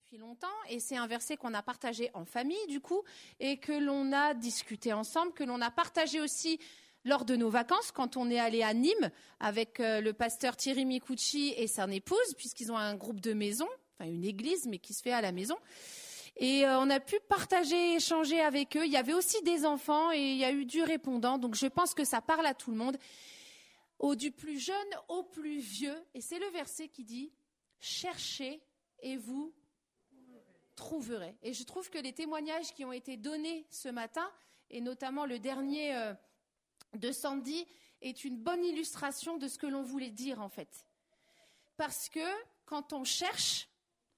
depuis longtemps et c'est un verset qu'on a partagé en famille du coup et que l'on a discuté ensemble, que l'on a partagé aussi lors de nos vacances quand on est allé à Nîmes avec le pasteur Thierry Micucci et son épouse puisqu'ils ont un groupe de maison, enfin une église mais qui se fait à la maison. Et on a pu partager, échanger avec eux. Il y avait aussi des enfants et il y a eu du répondant. Donc je pense que ça parle à tout le monde, du plus jeune au plus vieux. Et c'est le verset qui dit « Cherchez et vous trouverez ». Et je trouve que les témoignages qui ont été donnés ce matin, et notamment le dernier de Sandy, est une bonne illustration de ce que l'on voulait dire en fait. Parce que quand on cherche,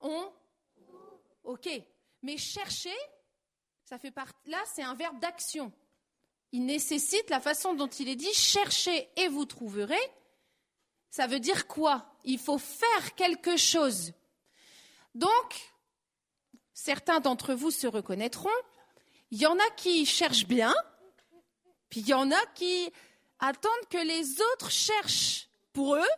Ok. Mais chercher, ça fait là, c'est un verbe d'action. Il nécessite la façon dont il est dit, cherchez et vous trouverez. Ça veut dire quoi? Il faut faire quelque chose. Donc, certains d'entre vous se reconnaîtront. Il y en a qui cherchent bien, puis il y en a qui attendent que les autres cherchent pour eux.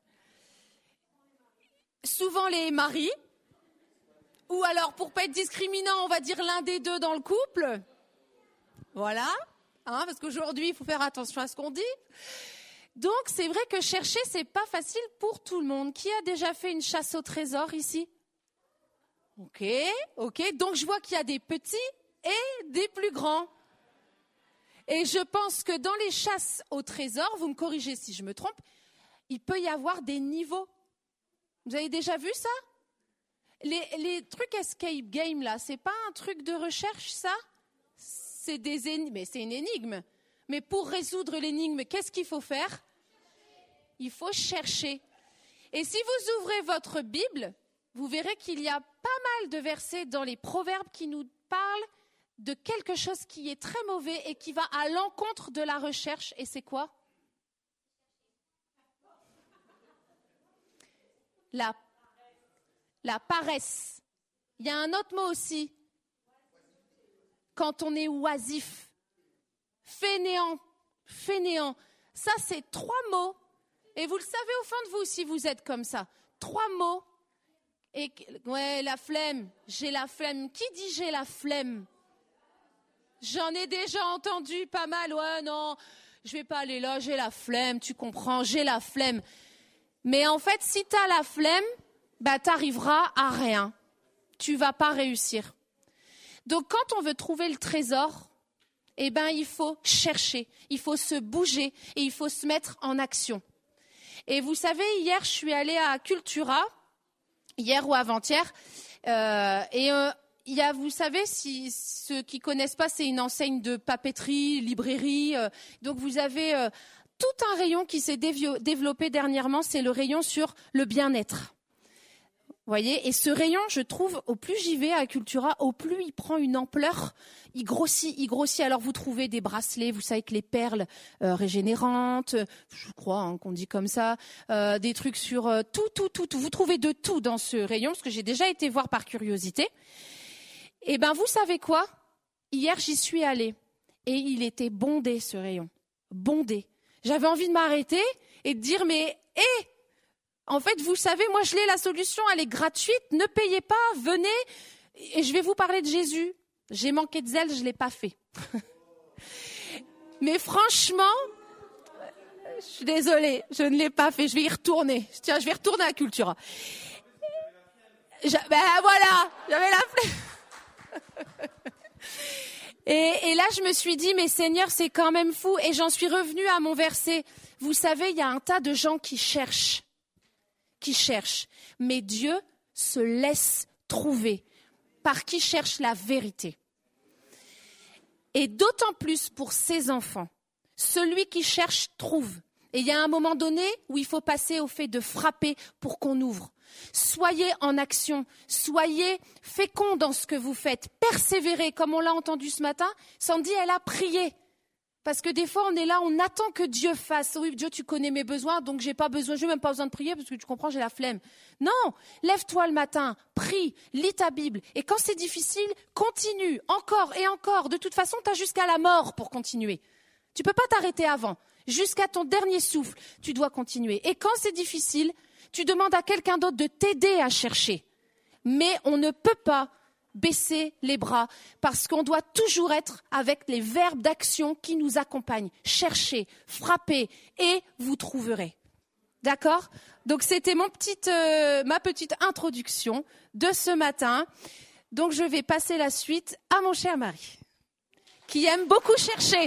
Souvent les maris. Ou alors, pour pas être discriminant, on va dire l'un des deux dans le couple. Voilà. Parce qu'aujourd'hui, il faut faire attention à ce qu'on dit. Donc, c'est vrai que chercher, c'est pas facile pour tout le monde. Qui a déjà fait une chasse au trésor ici? Ok. Donc, je vois qu'il y a des petits et des plus grands. Et je pense que dans les chasses au trésor, vous me corrigez si je me trompe, il peut y avoir des niveaux. Vous avez déjà vu ça? Les trucs escape game, là, c'est pas un truc de recherche, ça? C'est mais c'est une énigme. Mais pour résoudre l'énigme, qu'est-ce qu'il faut faire? Il faut chercher. Et si vous ouvrez votre Bible, vous verrez qu'il y a pas mal de versets dans les Proverbes qui nous parlent de quelque chose qui est très mauvais et qui va à l'encontre de la recherche. Et c'est quoi? La paresse. Il y a un autre mot aussi. Quand on est oisif. Fainéant. Ça, c'est 3 mots. Et vous le savez au fond de vous si vous êtes comme ça. 3 mots. Et ouais, la flemme. J'ai la flemme. Qui dit j'ai la flemme? J'en ai déjà entendu pas mal. Ouais, non, je vais pas aller là, j'ai la flemme. Tu comprends, j'ai la flemme. Mais en fait, si tu as la flemme, t'arriveras à rien. Tu vas pas réussir. Donc, quand on veut trouver le trésor, il faut chercher, il faut se bouger et il faut se mettre en action. Et vous savez, hier, je suis allée à Cultura, hier ou avant-hier, il y a, vous savez, si ceux qui connaissent pas, c'est une enseigne de papeterie, librairie. Donc, vous avez tout un rayon qui s'est développé dernièrement, c'est le rayon sur le bien-être. Vous voyez, et ce rayon, je trouve, au plus j'y vais à Cultura, au plus il prend une ampleur, il grossit. Alors vous trouvez des bracelets, vous savez que les perles régénérantes, je crois qu'on dit comme ça, des trucs sur tout. Vous trouvez de tout dans ce rayon, parce que j'ai déjà été voir par curiosité. Et vous savez quoi? Hier, j'y suis allée et il était bondé ce rayon, bondé. J'avais envie de m'arrêter et de dire en fait, vous savez, moi je l'ai, la solution, elle est gratuite, ne payez pas, venez, et je vais vous parler de Jésus. J'ai manqué de zèle, je ne l'ai pas fait. Mais franchement, je suis désolée, je ne l'ai pas fait, je vais y retourner. Tiens, je vais retourner à Cultura. Voilà, j'avais la flemme. Et là, je me suis dit, mais Seigneur, c'est quand même fou, et j'en suis revenue à mon verset. Vous savez, il y a un tas de gens qui cherchent, mais Dieu se laisse trouver par qui cherche la vérité. Et d'autant plus pour ses enfants, celui qui cherche trouve. Et il y a un moment donné où il faut passer au fait de frapper pour qu'on ouvre. Soyez en action, soyez féconds dans ce que vous faites, persévérez, comme on l'a entendu ce matin. Sandy, elle a prié. Parce que des fois, on est là, on attend que Dieu fasse. Oui, Dieu, tu connais mes besoins, donc j'ai même pas besoin de prier parce que tu comprends, j'ai la flemme. Non, lève-toi le matin, prie, lis ta Bible. Et quand c'est difficile, continue, encore et encore. De toute façon, tu as jusqu'à la mort pour continuer. Tu peux pas t'arrêter avant. Jusqu'à ton dernier souffle, tu dois continuer. Et quand c'est difficile, tu demandes à quelqu'un d'autre de t'aider à chercher. mais on ne peut pas baisser les bras parce qu'on doit toujours être avec les verbes d'action qui nous accompagnent. Cherchez, frappez et vous trouverez. D'accord ? Donc c'était ma petite introduction de ce matin. Donc je vais passer la suite à mon cher mari, qui aime beaucoup chercher.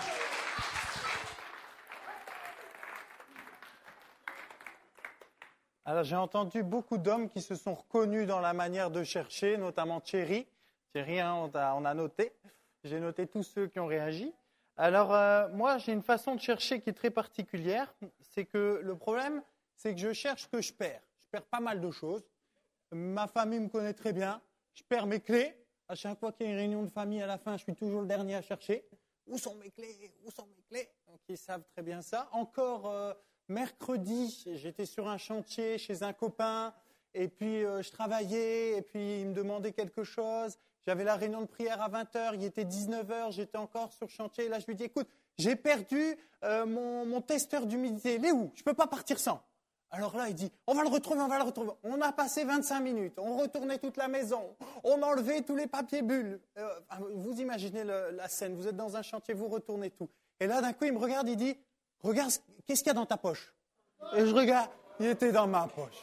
Alors j'ai entendu beaucoup d'hommes qui se sont reconnus dans la manière de chercher, notamment Thierry. Thierry, on a noté. J'ai noté tous ceux qui ont réagi. Alors moi, j'ai une façon de chercher qui est très particulière. C'est que le problème, c'est que je cherche ce que je perds. Je perds pas mal de choses. Ma famille me connaît très bien. Je perds mes clés. À chaque fois qu'il y a une réunion de famille, à la fin, je suis toujours le dernier à chercher. Où sont mes clés ? Où sont mes clés ? Donc ils savent très bien ça. Encore mercredi, j'étais sur un chantier chez un copain. Et puis je travaillais. Et puis il me demandait quelque chose. J'avais la réunion de prière à 20h. Il était 19h. J'étais encore sur le chantier. Et là, je lui dis, écoute, j'ai perdu mon testeur d'humidité. Il est où ? Je ne peux pas partir sans. Alors là, il dit, on va le retrouver. On a passé 25 minutes, on retournait toute la maison, on enlevait tous les papiers bulles. Vous imaginez la scène, vous êtes dans un chantier, vous retournez tout. Et là, d'un coup, il me regarde, il dit, regarde, qu'est-ce qu'il y a dans ta poche ? Et je regarde, il était dans ma poche.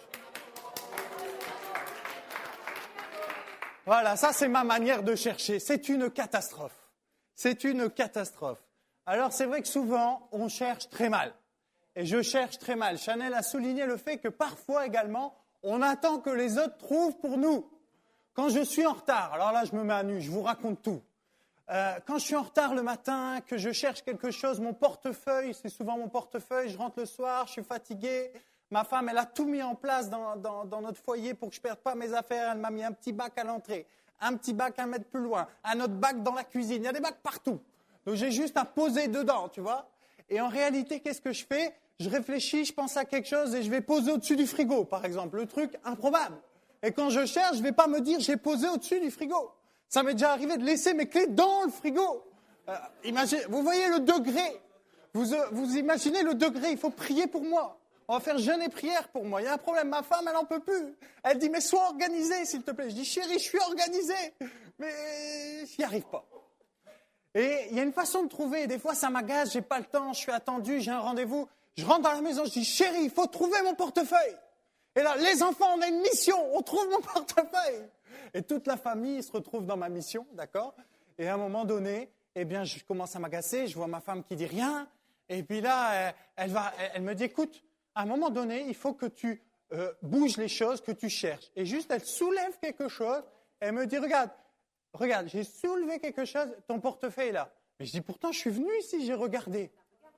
Voilà, ça c'est ma manière de chercher. C'est une catastrophe. C'est une catastrophe. Alors c'est vrai que souvent, on cherche très mal. Et je cherche très mal. Chanel a souligné le fait que parfois également, on attend que les autres trouvent pour nous. Quand je suis en retard, alors là je me mets à nu, je vous raconte tout. Quand je suis en retard le matin, que je cherche quelque chose, mon portefeuille, c'est souvent mon portefeuille, je rentre le soir, je suis fatigué. Ma femme, elle a tout mis en place dans notre foyer pour que je ne perde pas mes affaires. Elle m'a mis un petit bac à l'entrée, un petit bac 1 mètre plus loin, un autre bac dans la cuisine. Il y a des bacs partout. Donc j'ai juste à poser dedans, tu vois. Et en réalité, qu'est-ce que je fais ? Je réfléchis, je pense à quelque chose et je vais poser au-dessus du frigo, par exemple. Le truc improbable. Et quand je cherche, je ne vais pas me dire j'ai posé au-dessus du frigo. Ça m'est déjà arrivé de laisser mes clés dans le frigo. Vous voyez le degré. Vous imaginez le degré. Il faut prier pour moi. On va faire jeûne et prière pour moi. Il y a un problème. Ma femme, elle n'en peut plus. Elle dit mais sois organisé, s'il te plaît. Je dis chérie, je suis organisé. Mais je n'y arrive pas. Et il y a une façon de trouver. Des fois, ça m'agace. J'ai pas le temps. Je suis attendu. J'ai un rendez-vous. Je rentre dans la maison, je dis, chérie, il faut trouver mon portefeuille. Et là, les enfants, on a une mission, on trouve mon portefeuille. Et toute la famille se retrouve dans ma mission, d'accord ? Et à un moment donné, eh bien, je commence à m'agacer, je vois ma femme qui dit rien. Et puis là, elle me dit, écoute, à un moment donné, il faut que tu bouges les choses, que tu cherches. Et juste, elle soulève quelque chose, elle me dit, regarde, j'ai soulevé quelque chose, ton portefeuille est là. Mais je dis, pourtant, je suis venu ici, j'ai regardé.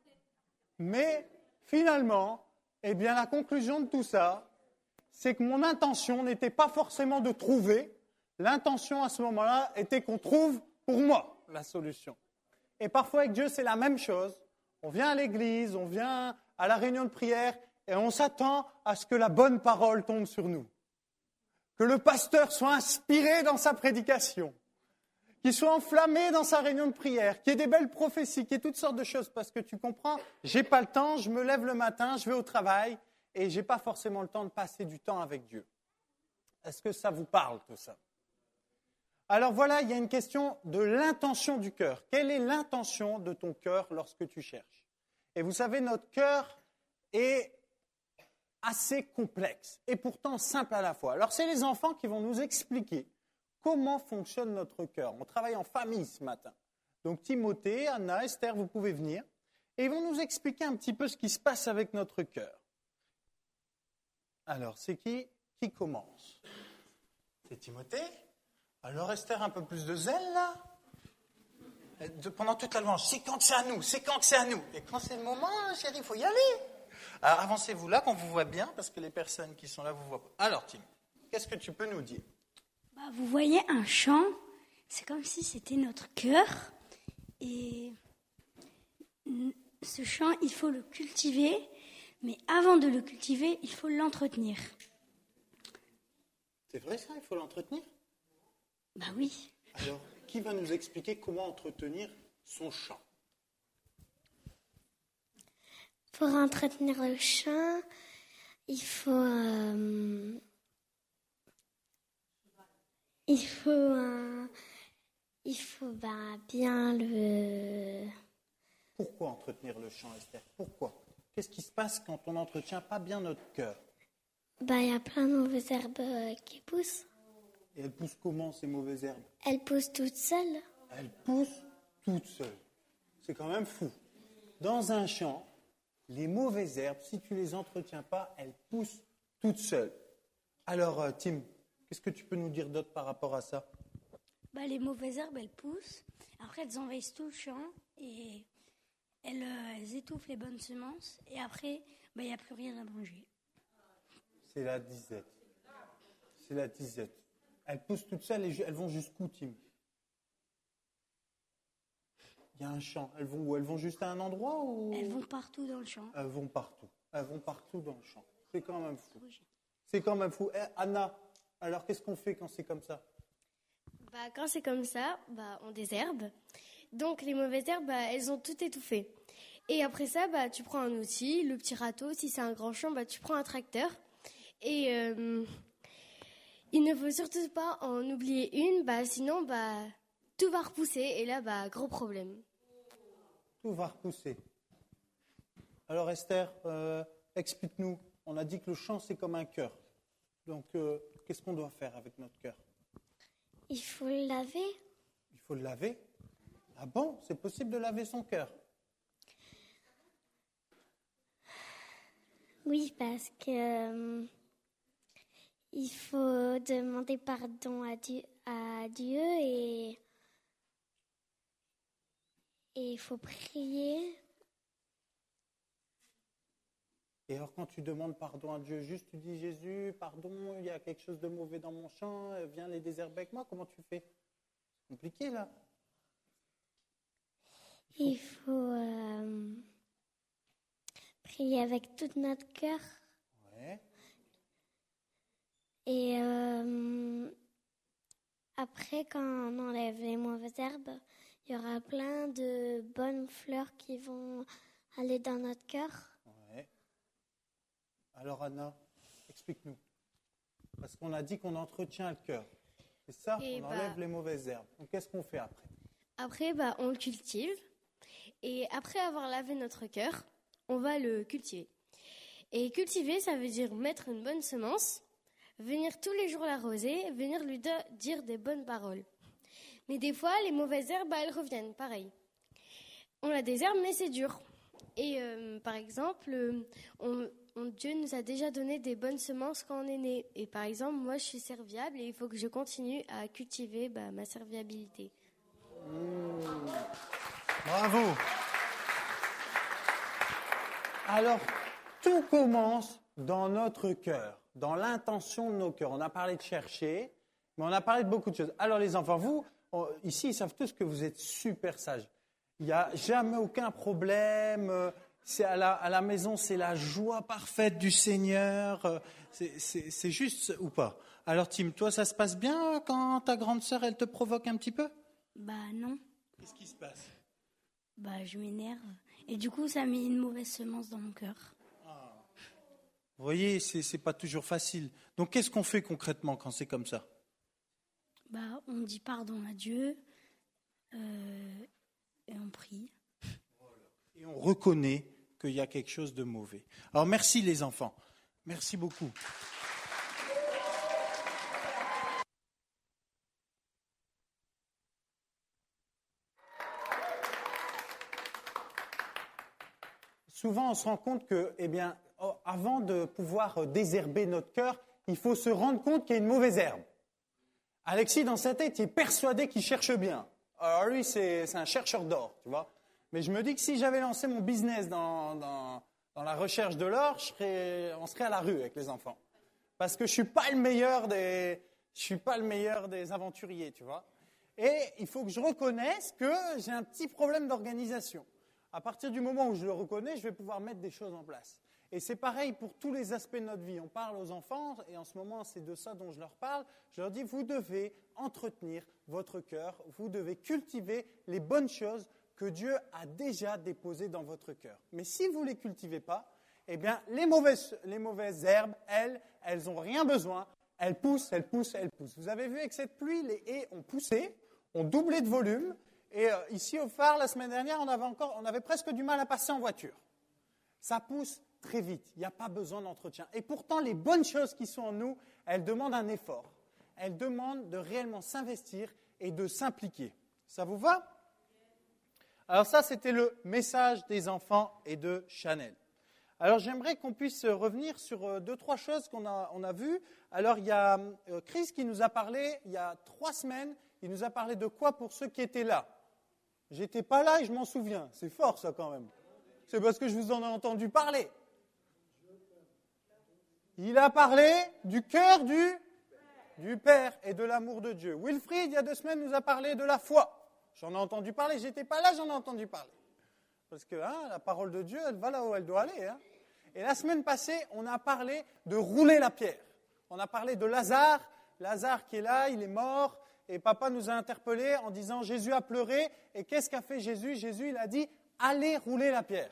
Mais finalement, eh bien, la conclusion de tout ça, c'est que mon intention n'était pas forcément de trouver. L'intention à ce moment-là était qu'on trouve pour moi la solution. Et parfois avec Dieu, c'est la même chose. On vient à l'église, on vient à la réunion de prière et on s'attend à ce que la bonne parole tombe sur nous. Que le pasteur soit inspiré dans sa prédication. Qu'il soit enflammé dans sa réunion de prière, qu'il y ait des belles prophéties, qu'il y ait toutes sortes de choses. Parce que tu comprends, j'ai pas le temps, je me lève le matin, je vais au travail et j'ai pas forcément le temps de passer du temps avec Dieu. Est-ce que ça vous parle tout ça ? Alors voilà, il y a une question de l'intention du cœur. Quelle est l'intention de ton cœur lorsque tu cherches ? Et vous savez, notre cœur est assez complexe et pourtant simple à la fois. Alors c'est les enfants qui vont nous expliquer comment fonctionne notre cœur. On travaille en famille ce matin. Donc Timothée, Anna, Esther, vous pouvez venir. Et ils vont nous expliquer un petit peu ce qui se passe avec notre cœur. Alors, c'est qui commence ? C'est Timothée ? Alors Esther, un peu plus de zèle là ? Pendant toute la louange, c'est quand que c'est à nous, c'est quand que c'est à nous. Et quand c'est le moment, chérie, il faut y aller. Alors avancez-vous là, qu'on vous voit bien, parce que les personnes qui sont là vous voient pas. Alors Tim, qu'est-ce que tu peux nous dire ? Vous voyez un champ, c'est comme si c'était notre cœur. Et ce champ, il faut le cultiver. Mais avant de le cultiver, il faut l'entretenir. C'est vrai ça, il faut l'entretenir ? Oui. Alors, qui va nous expliquer comment entretenir son champ ? Pour entretenir le champ, il faut Il faut, bien le... Pourquoi entretenir le champ, Esther? Pourquoi? Qu'est-ce qui se passe quand on n'entretient pas bien notre cœur? Il y a plein de mauvaises herbes qui poussent. Et elles poussent comment, ces mauvaises herbes? Elles poussent toutes seules. Elles poussent toutes seules. C'est quand même fou. Dans un champ, les mauvaises herbes, si tu ne les entretiens pas, elles poussent toutes seules. Alors, Tim, qu'est-ce que tu peux nous dire d'autre par rapport à ça? Les mauvaises herbes, elles poussent. Après, elles envahissent tout le champ et elles étouffent les bonnes semences. Et après, il n'y a plus rien à manger. C'est la disette. C'est la disette. Elles poussent toutes seules et elles vont jusqu'où, Tim? Il y a un champ. Elles vont où? Elles vont juste à un endroit ou... Elles vont partout dans le champ. Elles vont partout. Elles vont partout dans le champ. C'est quand même fou. C'est quand même fou. Anna, alors qu'est-ce qu'on fait quand c'est comme ça? Quand c'est comme ça, on désherbe. Donc les mauvaises herbes, elles ont tout étouffé. Et après ça, tu prends un outil, le petit râteau. Si c'est un grand champ, tu prends un tracteur. Et il ne faut surtout pas en oublier une, sinon tout va repousser. Et là, gros problème. Tout va repousser. Alors Esther, explique-nous. On a dit que le champ, c'est comme un cœur. Donc, qu'est-ce qu'on doit faire avec notre cœur? Il faut le laver. Il faut le laver? Ah bon? C'est possible de laver son cœur? Oui, parce que il faut demander pardon à Dieu et il faut prier. Et alors, quand tu demandes pardon à Dieu, juste tu dis Jésus, pardon, il y a quelque chose de mauvais dans mon champ, viens les désherber avec moi, comment tu fais? C'est compliqué là. Il faut prier avec tout notre cœur. Ouais. Et après, quand on enlève les mauvaises herbes, il y aura plein de bonnes fleurs qui vont aller dans notre cœur. Ouais. Alors Anna, explique-nous. Parce qu'on a dit qu'on entretient le cœur. C'est ça, on enlève les mauvaises herbes. Donc qu'est-ce qu'on fait après? Après, on le cultive. Et après avoir lavé notre cœur, on va le cultiver. Et cultiver, ça veut dire mettre une bonne semence, venir tous les jours l'arroser, venir lui dire des bonnes paroles. Mais des fois, les mauvaises herbes, elles reviennent, pareil. On a des herbes, mais c'est dur. Et par exemple, Dieu nous a déjà donné des bonnes semences quand on est né. Et par exemple, moi, je suis serviable et il faut que je continue à cultiver ma serviabilité. Bravo. Alors, tout commence dans notre cœur, dans l'intention de nos cœurs. On a parlé de chercher, mais on a parlé de beaucoup de choses. Alors les enfants, vous, ici, ils savent tous que vous êtes super sages. Il n'y a jamais aucun problème. C'est à la maison, c'est la joie parfaite du Seigneur. C'est juste ou pas? Alors Tim, toi, ça se passe bien quand ta grande sœur, elle te provoque un petit peu? Non. Qu'est-ce qui se passe? Je m'énerve. Et du coup, ça met une mauvaise semence dans mon cœur. Vous voyez, c'est pas toujours facile. Donc, qu'est-ce qu'on fait concrètement quand c'est comme ça? On dit pardon à Dieu et on prie. Et on reconnaît qu'il y a quelque chose de mauvais. Alors, merci les enfants. Merci beaucoup. Souvent, on se rend compte que, avant de pouvoir désherber notre cœur, il faut se rendre compte qu'il y a une mauvaise herbe. Alexis, dans sa tête, il est persuadé qu'il cherche bien. Alors lui, c'est un chercheur d'or, tu vois. Mais je me dis que si j'avais lancé mon business dans la recherche de l'or, on serait à la rue avec les enfants. Parce que je suis pas le meilleur des aventuriers, tu vois. Et il faut que je reconnaisse que j'ai un petit problème d'organisation. À partir du moment où je le reconnais, je vais pouvoir mettre des choses en place. Et c'est pareil pour tous les aspects de notre vie. On parle aux enfants, et en ce moment, c'est de ça dont je leur parle. Je leur dis, vous devez entretenir votre cœur, vous devez cultiver les bonnes choses que Dieu a déjà déposées dans votre cœur. Mais si vous ne les cultivez pas, les mauvaises herbes, elles n'ont rien besoin Elle pousse, elle pousse, elle pousse. Vous avez vu avec cette pluie, les haies ont poussé, ont doublé de volume. Et ici au phare, la semaine dernière, on avait presque du mal à passer en voiture. Ça pousse très vite, il n'y a pas besoin d'entretien. Et pourtant, les bonnes choses qui sont en nous, elles demandent un effort. Elles demandent de réellement s'investir et de s'impliquer. Ça vous va? Alors ça, c'était le message des enfants et de Chanel. Alors j'aimerais qu'on puisse revenir sur 2-3 choses qu'on a vues. Alors il y a Chris qui nous a parlé, il y a 3 semaines, il nous a parlé de quoi pour ceux qui étaient là? J'étais pas là et je m'en souviens. C'est fort ça quand même. C'est parce que je vous en ai entendu parler. Il a parlé du cœur du Père et de l'amour de Dieu. Wilfried, il y a 2 semaines, nous a parlé de la foi. J'en ai entendu parler, j'étais pas là, j'en ai entendu parler. Parce que la parole de Dieu, elle va là où elle doit aller. Et la semaine passée, on a parlé de rouler la pierre. On a parlé de Lazare qui est là, il est mort. Et papa nous a interpellés en disant, Jésus a pleuré. Et qu'est-ce qu'a fait Jésus? Jésus, il a dit, allez rouler la pierre.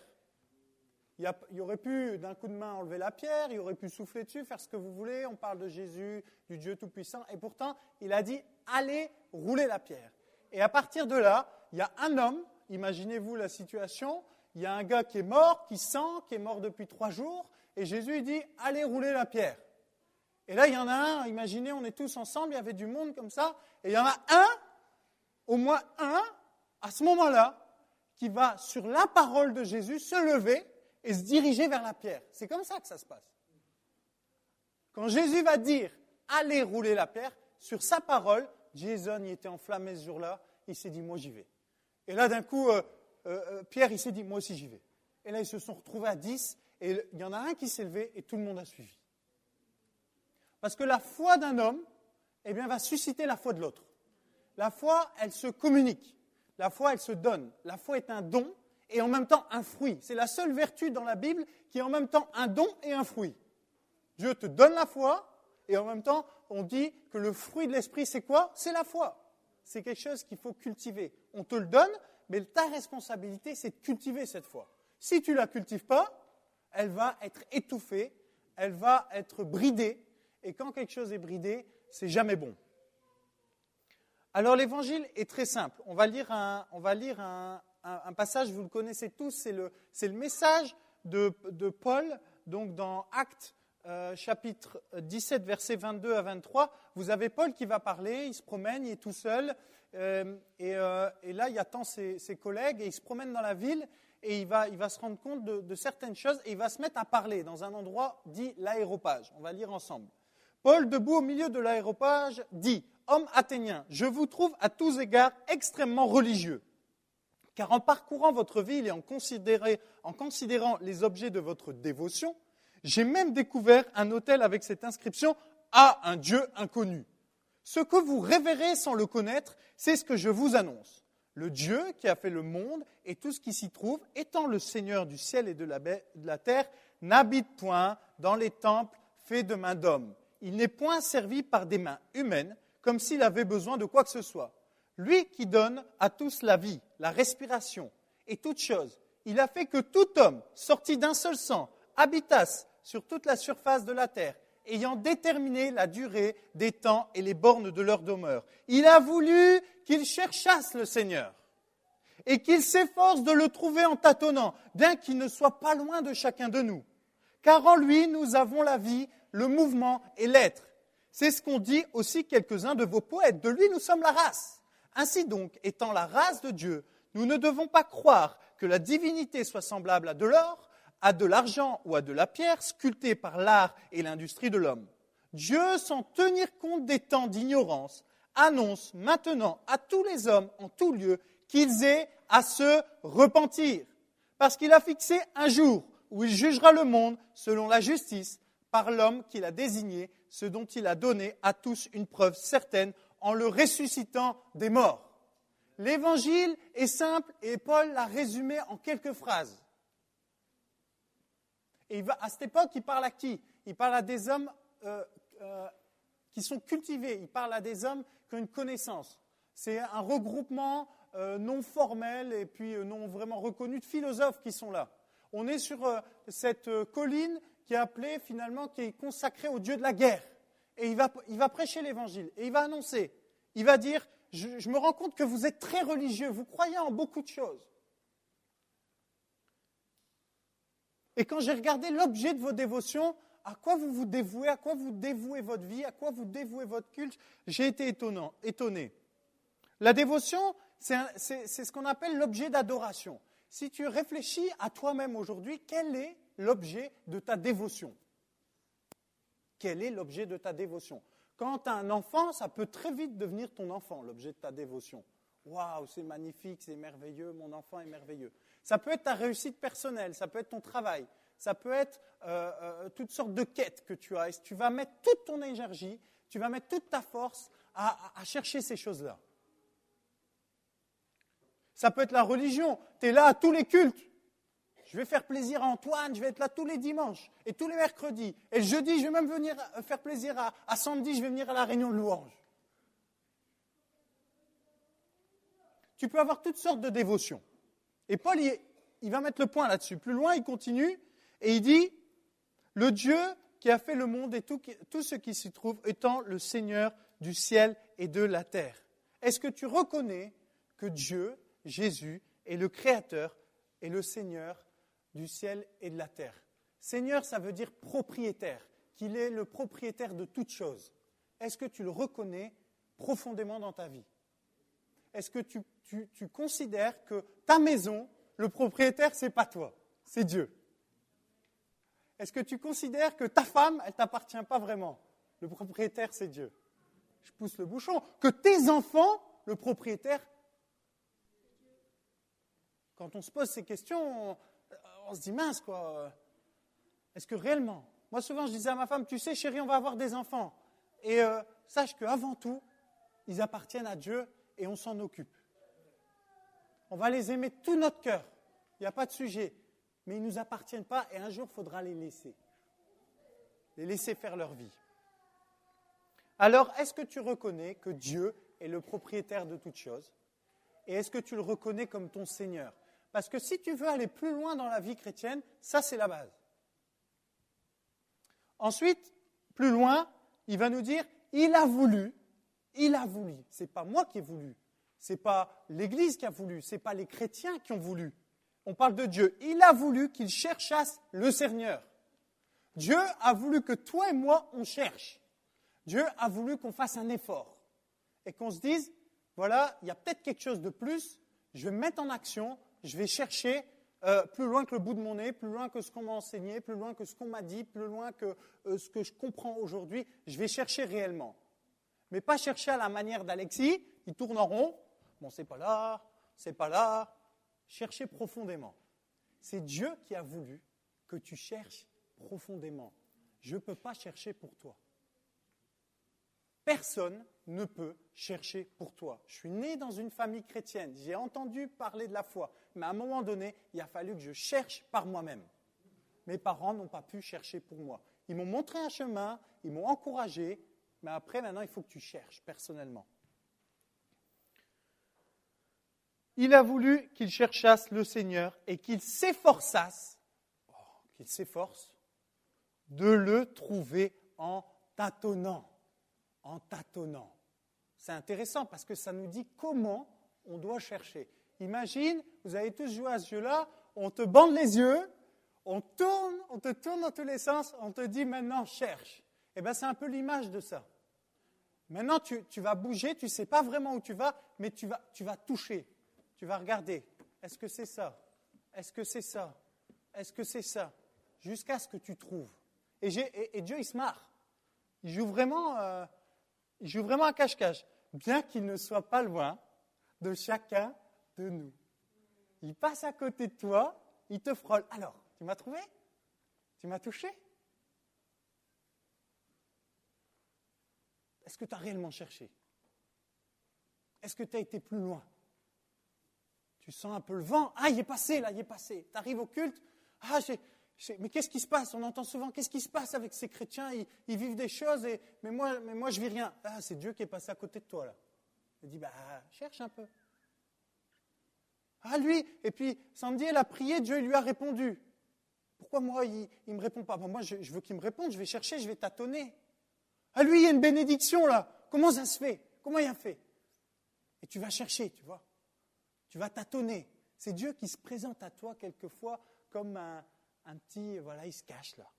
Il aurait pu d'un coup de main enlever la pierre, il aurait pu souffler dessus, faire ce que vous voulez. On parle de Jésus, du Dieu Tout-Puissant. Et pourtant, il a dit, allez rouler la pierre. Et à partir de là, il y a un homme, imaginez-vous la situation, il y a un gars qui est mort, qui sent, qui est mort depuis 3 jours, et Jésus dit, allez rouler la pierre. Et là, il y en a un, imaginez, on est tous ensemble, il y avait du monde comme ça, et il y en a un, au moins un, à ce moment-là, qui va, sur la parole de Jésus, se lever et se diriger vers la pierre. C'est comme ça que ça se passe. Quand Jésus va dire, allez rouler la pierre, sur sa parole, Jason, il était enflammé ce jour-là, il s'est dit, moi j'y vais. Et là, d'un coup, Pierre, il s'est dit, moi aussi j'y vais. Et là, ils se sont retrouvés à 10, et il y en a un qui s'est levé, et tout le monde a suivi. Parce que la foi d'un homme, va susciter la foi de l'autre. La foi, elle se communique. La foi, elle se donne. La foi est un don, et en même temps un fruit. C'est la seule vertu dans la Bible qui est en même temps un don et un fruit. Dieu te donne la foi, et en même temps, on dit que le fruit de l'esprit, c'est quoi? C'est la foi. C'est quelque chose qu'il faut cultiver. On te le donne, mais ta responsabilité, c'est de cultiver cette foi. Si tu ne la cultives pas, elle va être étouffée, elle va être bridée, et quand quelque chose est bridé, c'est jamais bon. Alors l'évangile est très simple. On va lire un passage, vous le connaissez tous, c'est le message de Paul, donc dans Actes, chapitre 17, versets 22 à 23, vous avez Paul qui va parler, il se promène, il est tout seul, et là il attend ses collègues, et il se promène dans la ville, et il va se rendre compte de certaines choses, et il va se mettre à parler dans un endroit dit l'aéropage. On va lire ensemble. Paul, debout au milieu de l'aéropage, dit « Hommes athéniens, je vous trouve à tous égards extrêmement religieux, car en parcourant votre ville et en considérant les objets de votre dévotion, j'ai même découvert un autel avec cette inscription « à un Dieu inconnu ». Ce que vous révérez sans le connaître, c'est ce que je vous annonce. Le Dieu qui a fait le monde et tout ce qui s'y trouve, étant le Seigneur du ciel et de la terre, n'habite point dans les temples faits de mains d'hommes. Il n'est point servi par des mains humaines, comme s'il avait besoin de quoi que ce soit. Lui qui donne à tous la vie, la respiration et toutes choses, il a fait que tout homme, sorti d'un seul sang, habitasse sur toute la surface de la terre, ayant déterminé la durée des temps et les bornes de leur demeure. Il a voulu qu'ils cherchassent le Seigneur et qu'ils s'efforcent de le trouver en tâtonnant, bien qu'il ne soit pas loin de chacun de nous. Car en lui, nous avons la vie, le mouvement et l'être. C'est ce qu'ont dit aussi quelques-uns de vos poètes. De lui, nous sommes la race. Ainsi donc, étant la race de Dieu, nous ne devons pas croire que la divinité soit semblable à de l'or, à de l'argent ou à de la pierre, sculptée par l'art et l'industrie de l'homme. Dieu, sans tenir compte des temps d'ignorance, annonce maintenant à tous les hommes en tout lieu qu'ils aient à se repentir, parce qu'il a fixé un jour où il jugera le monde selon la justice par l'homme qu'il a désigné, ce dont il a donné à tous une preuve certaine en le ressuscitant des morts. L'évangile est simple et Paul l'a résumé en quelques phrases. Et à cette époque, il parle à qui? Il parle à des hommes qui sont cultivés, il parle à des hommes qui ont une connaissance. C'est un regroupement non formel et puis non vraiment reconnu de philosophes qui sont là. On est sur cette colline qui est appelée finalement, qui est consacrée au dieu de la guerre. et il va prêcher l'évangile. Et il va annoncer. Il va dire, je me rends compte que vous êtes très religieux, vous croyez en beaucoup de choses. Et quand j'ai regardé l'objet de vos dévotions, à quoi vous vous dévouez, à quoi vous dévouez votre vie, à quoi vous dévouez votre culte, j'ai été étonné. La dévotion, c'est ce qu'on appelle l'objet d'adoration. Si tu réfléchis à toi-même aujourd'hui, quel est l'objet de ta dévotion ? Quel est l'objet de ta dévotion ? Quand tu as un enfant, ça peut très vite devenir ton enfant, l'objet de ta dévotion. Waouh, c'est magnifique, c'est merveilleux, mon enfant est merveilleux. Ça peut être ta réussite personnelle, ça peut être ton travail, ça peut être toutes sortes de quêtes que tu as. Et tu vas mettre toute ton énergie, tu vas mettre toute ta force à chercher ces choses-là. Ça peut être la religion, tu es là à tous les cultes. Je vais faire plaisir à Antoine, je vais être là tous les dimanches et tous les mercredis. Et le jeudi, je vais même venir faire plaisir à Sandy, je vais venir à la réunion de louange. Tu peux avoir toutes sortes de dévotions. Et Paul, il va mettre le point là-dessus. Plus loin, il continue et il dit « Le Dieu qui a fait le monde et tout ce qui s'y trouve étant le Seigneur du ciel et de la terre. » Est-ce que tu reconnais que Dieu, Jésus, est le Créateur et le Seigneur du ciel et de la terre? Seigneur, ça veut dire propriétaire, qu'il est le propriétaire de toutes choses. Est-ce que tu le reconnais profondément dans ta vie? Est-ce que tu considères que ta maison, le propriétaire, ce n'est pas toi, c'est Dieu? Est-ce que tu considères que ta femme, elle ne t'appartient pas vraiment? Le propriétaire, c'est Dieu. Je pousse le bouchon. Que tes enfants, le propriétaire? Quand on se pose ces questions, on se dit mince, quoi. Est-ce que réellement? Moi, souvent, je disais à ma femme, tu sais, chérie, on va avoir des enfants. Et sache qu'avant tout, ils appartiennent à Dieu et on s'en occupe. On va les aimer de tout notre cœur. Il n'y a pas de sujet. Mais ils ne nous appartiennent pas et un jour, il faudra les laisser. Les laisser faire leur vie. Alors, est-ce que tu reconnais que Dieu est le propriétaire de toutes choses? Et est-ce que tu le reconnais comme ton Seigneur? Parce que si tu veux aller plus loin dans la vie chrétienne, ça c'est la base. Ensuite, plus loin, il va nous dire, il a voulu. Ce n'est pas moi qui ai voulu. Ce n'est pas l'Église qui a voulu. Ce n'est pas les chrétiens qui ont voulu. On parle de Dieu. Il a voulu qu'ils cherchassent le Seigneur. Dieu a voulu que toi et moi, on cherche. Dieu a voulu qu'on fasse un effort. Et qu'on se dise, voilà, il y a peut-être quelque chose de plus, je vais me mettre en action, je vais chercher plus loin que le bout de mon nez, plus loin que ce qu'on m'a enseigné, plus loin que ce qu'on m'a dit, plus loin que ce que je comprends aujourd'hui, je vais chercher réellement. Mais pas chercher à la manière d'Alexis, il tourne en rond, bon, c'est pas là, chercher profondément. C'est Dieu qui a voulu que tu cherches profondément. Je ne peux pas chercher pour toi. Personne ne peut chercher pour toi. Je suis né dans une famille chrétienne, j'ai entendu parler de la foi, mais à un moment donné, il a fallu que je cherche par moi-même. Mes parents n'ont pas pu chercher pour moi. Ils m'ont montré un chemin, ils m'ont encouragé, mais après, maintenant, il faut que tu cherches personnellement. Il a voulu qu'ils cherchassent le Seigneur et qu'ils s'efforçassent, de le trouver en tâtonnant. En tâtonnant. C'est intéressant parce que ça nous dit comment on doit chercher. Imagine, vous avez tous joué à ce jeu-là, on te bande les yeux, on te tourne dans tous les sens, on te dit maintenant cherche. Eh bien c'est un peu l'image de ça. Maintenant tu vas bouger, tu ne sais pas vraiment où tu vas, mais tu vas toucher, tu vas regarder. Est-ce que c'est ça? Est-ce que c'est ça? Est-ce que c'est ça? Jusqu'à ce que tu trouves. Et Dieu, il se marre. Il joue vraiment à cache-cache, bien qu'il ne soit pas loin de chacun de nous. Il passe à côté de toi, il te frôle. Alors, tu m'as trouvé? Tu m'as touché? Est-ce que tu as réellement cherché? Est-ce que tu as été plus loin? Tu sens un peu le vent. Ah, il est passé là, il est passé. Tu arrives au culte. Ah, mais qu'est-ce qui se passe? On entend souvent, qu'est-ce qui se passe avec ces chrétiens? Ils vivent des choses, mais moi je ne vis rien. Ah, c'est Dieu qui est passé à côté de toi, là. Il dit, cherche un peu. Ah, lui, et puis Sandy, elle a prié, Dieu lui a répondu. Pourquoi moi, il ne me répond pas? Moi, je veux qu'il me réponde, je vais chercher, je vais tâtonner. Ah, lui, il y a une bénédiction là. Comment ça se fait? Comment il a fait? Et tu vas chercher, tu vois. Tu vas tâtonner. C'est Dieu qui se présente à toi quelquefois comme un petit, voilà, il se cache là.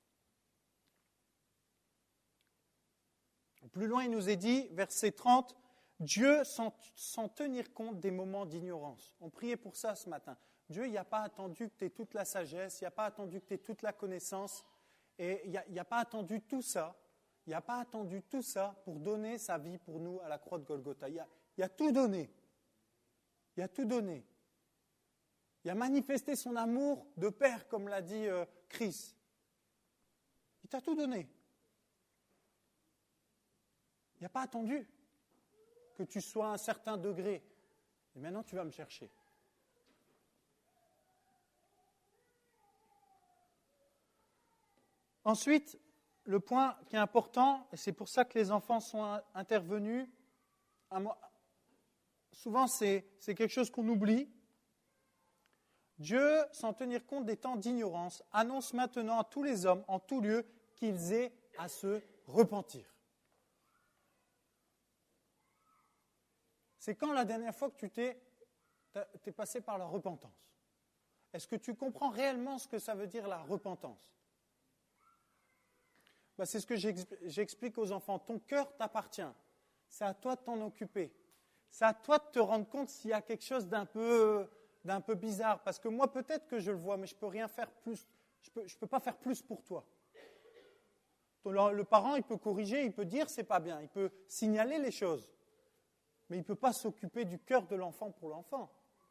Plus loin, il nous est dit, verset 30, Dieu sans tenir compte des moments d'ignorance. On priait pour ça ce matin. Dieu, il n'a pas attendu que tu aies toute la sagesse, il n'a pas attendu que tu aies toute la connaissance, et il n'a pas attendu tout ça. Il n'a pas attendu tout ça pour donner sa vie pour nous à la croix de Golgotha. Il a tout donné. Il a tout donné. Il a manifesté son amour de père, comme l'a dit Chris. Il t'a tout donné. Il n'a pas attendu que tu sois à un certain degré. Et maintenant, tu vas me chercher. Ensuite, le point qui est important, et c'est pour ça que les enfants sont intervenus, souvent c'est quelque chose qu'on oublie. Dieu, sans tenir compte des temps d'ignorance, annonce maintenant à tous les hommes, en tout lieu, qu'ils aient à se repentir. C'est quand la dernière fois que tu t'es passé par la repentance? Est-ce que tu comprends réellement ce que ça veut dire la repentance? C'est ce que j'explique aux enfants. Ton cœur t'appartient. C'est à toi de t'en occuper. C'est à toi de te rendre compte s'il y a quelque chose d'un peu bizarre. Parce que moi, peut-être que je le vois, mais je ne peux rien faire plus. Je peux pas faire plus pour toi. Le parent, il peut corriger, il peut dire c'est pas bien, il peut signaler les choses. Mais il ne peut pas s'occuper du cœur de l'enfant pour l'enfant.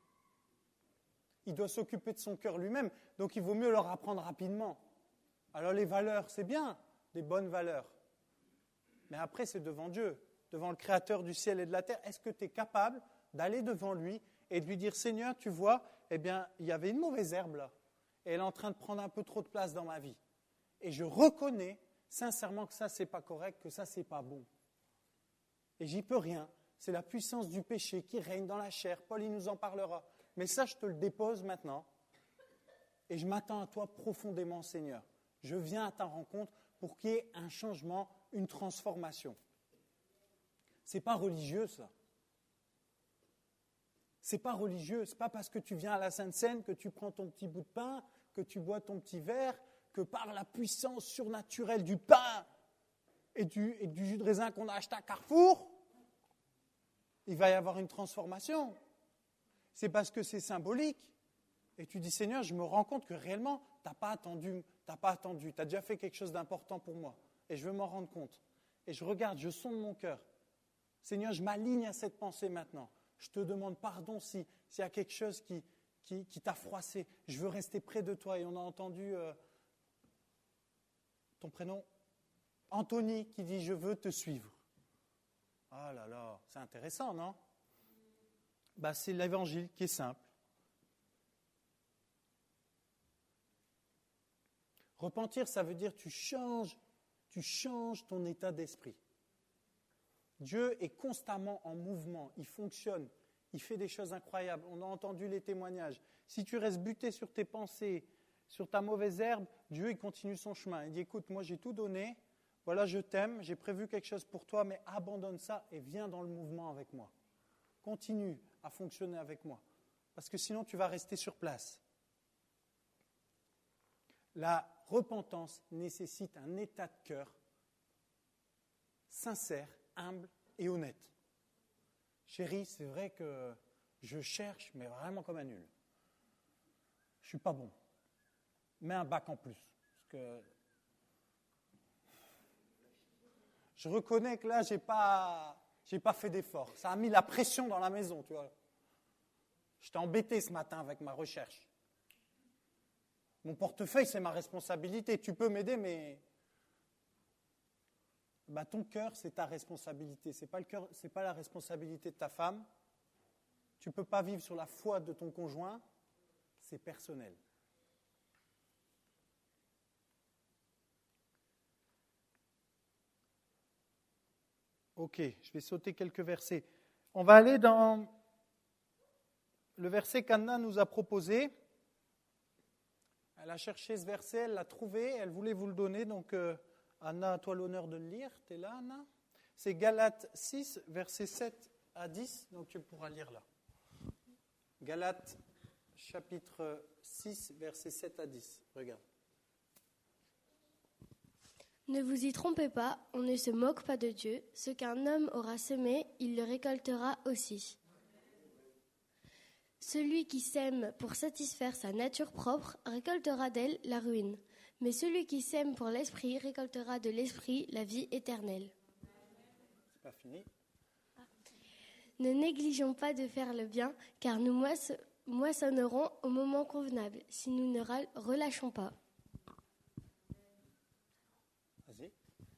Il doit s'occuper de son cœur lui-même. Donc il vaut mieux leur apprendre rapidement. Alors les valeurs, c'est bien, des bonnes valeurs. Mais après, c'est devant Dieu, devant le Créateur du ciel et de la terre. Est-ce que tu es capable d'aller devant lui et de lui dire, Seigneur, tu vois, eh bien, il y avait une mauvaise herbe là, et elle est en train de prendre un peu trop de place dans ma vie. Et je reconnais sincèrement que ça, c'est pas correct, que ça, c'est pas bon. Et j'y peux rien. C'est la puissance du péché qui règne dans la chair. Paul, il nous en parlera. Mais ça, je te le dépose maintenant. Et je m'attends à toi profondément, Seigneur. Je viens à ta rencontre pour qu'il y ait un changement, une transformation. C'est pas religieux, ça. C'est pas religieux. C'est pas parce que tu viens à la Sainte Seine que tu prends ton petit bout de pain, que tu bois ton petit verre, que par la puissance surnaturelle du pain et du jus de raisin qu'on a acheté à Carrefour, il va y avoir une transformation. C'est parce que c'est symbolique. Et tu dis, Seigneur, je me rends compte que réellement, tu n'as pas attendu. Tu as déjà fait quelque chose d'important pour moi. Et je veux m'en rendre compte. Et je regarde, je sonde mon cœur. Seigneur, je m'aligne à cette pensée maintenant. Je te demande pardon s'il y a quelque chose qui t'a froissé. Je veux rester près de toi. Et on a entendu ton prénom, Anthony, qui dit, je veux te suivre. Ah là là, c'est intéressant, non? C'est l'évangile qui est simple. Repentir, ça veut dire tu changes ton état d'esprit. Dieu est constamment en mouvement, il fonctionne, il fait des choses incroyables. On a entendu les témoignages. Si tu restes buté sur tes pensées, sur ta mauvaise herbe, Dieu il continue son chemin. Il dit, écoute, moi j'ai tout donné, voilà, je t'aime, j'ai prévu quelque chose pour toi, mais abandonne ça et viens dans le mouvement avec moi. Continue à fonctionner avec moi, parce que sinon tu vas rester sur place. La repentance nécessite un état de cœur sincère, humble et honnête. Chérie, c'est vrai que je cherche, mais vraiment comme un nul. Je ne suis pas bon. Mets un bac en plus, parce que je reconnais que là, j'ai pas fait d'effort. Ça a mis la pression dans la maison, tu vois. J'étais embêté ce matin avec ma recherche. Mon portefeuille, c'est ma responsabilité. Tu peux m'aider, mais ton cœur, c'est ta responsabilité. C'est pas la responsabilité de ta femme. Tu ne peux pas vivre sur la foi de ton conjoint. C'est personnel. Ok, je vais sauter quelques versets. On va aller dans le verset qu'Anna nous a proposé. Elle a cherché ce verset, elle l'a trouvé, elle voulait vous le donner, donc Anna, à toi l'honneur de le lire. Tu es là, Anna? C'est Galates 6, versets 7 à 10. Donc tu pourras lire là. Galates, chapitre 6, versets 7 à 10. Regarde. Ne vous y trompez pas, on ne se moque pas de Dieu. Ce qu'un homme aura semé, il le récoltera aussi. Celui qui sème pour satisfaire sa nature propre récoltera d'elle la ruine. Mais celui qui sème pour l'esprit récoltera de l'esprit la vie éternelle. C'est pas fini. Ne négligeons pas de faire le bien, car nous moissonnerons au moment convenable, si nous ne relâchons pas. Vas-y.